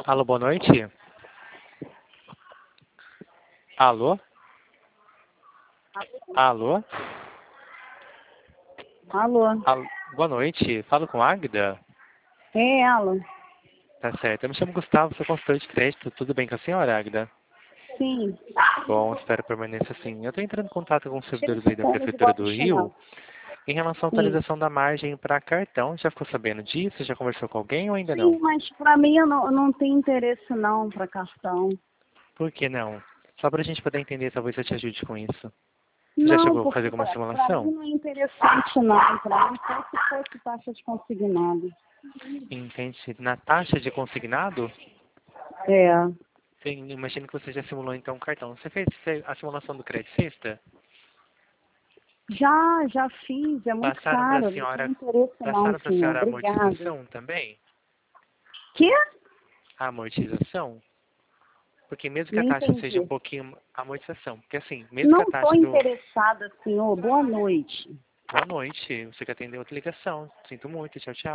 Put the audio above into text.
Alô, boa noite. Alô? Alô? Alô? Boa noite. Falo com a Águida? É ela? Tá certo. Eu me chamo Gustavo, sou consultor de crédito. Tudo bem com a senhora, Águida? Sim. Bom, espero permaneça assim. Eu estou entrando em contato com os Tira servidores esse aí da tênis e Prefeitura bota o do chinelo. Rio em relação à Sim. atualização da margem para cartão. Já ficou sabendo disso? Já conversou com alguém ou ainda Sim, não? mas pra mim eu não tenho interesse não pra cartão. Por que não? Só para a gente poder entender, talvez eu te ajude com isso. Você já Não, chegou a fazer porque alguma pra mim simulação? não é interessante não. Pra mim só se fosse taxa de consignado. Entende? Na taxa de consignado? É. Sim, imagino que você já simulou então um cartão. Você fez a simulação do crédito sexta? Já fiz, é muito Passaram para a caro. Não tenho senhora, interesse não, passaram para a senhor. senhora a Obrigada. amortização também? Quê? A amortização? Porque mesmo que Não a taxa seja um entendi. pouquinho amortização, porque assim, mesmo que a Não estou taxa do interessada, senhor. Boa noite. boa noite, você quer atender outra ligação. Sinto muito, tchau, tchau.